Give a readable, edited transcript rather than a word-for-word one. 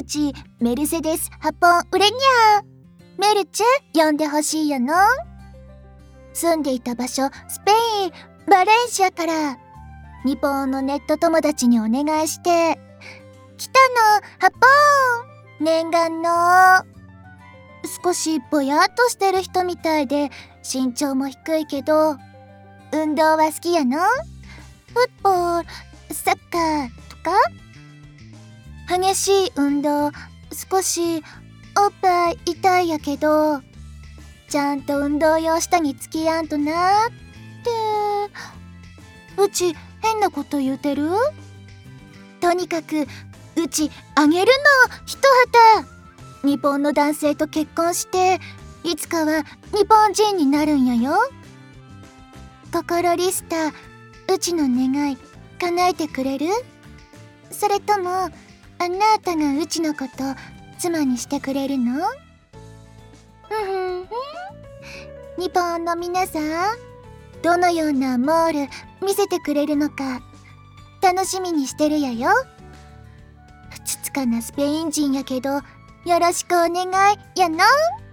うちメルセデス8本売れにゃー。メルチェ呼んでほしいやの。住んでいた場所スペインバレンシアから日本のネット友達にお願いして来たの8本念願の。少しぼやっとしてる人みたいで身長も低いけど運動は好きやの。フットボールサッカーとか激しい運動少しおっぱい痛いやけどちゃんと運動用下につけやんとなーって。うち変なこと言うてる？とにかくうちあげるの一旗。日本の男性と結婚していつかは日本人になるんやよ。心リスタうちの願い叶えてくれる？それともあなたがうちのこと妻にしてくれるの？日本の皆さんどのようなモール見せてくれるのか楽しみにしてるやよ。ふつつかなスペイン人やけどよろしくお願いやの。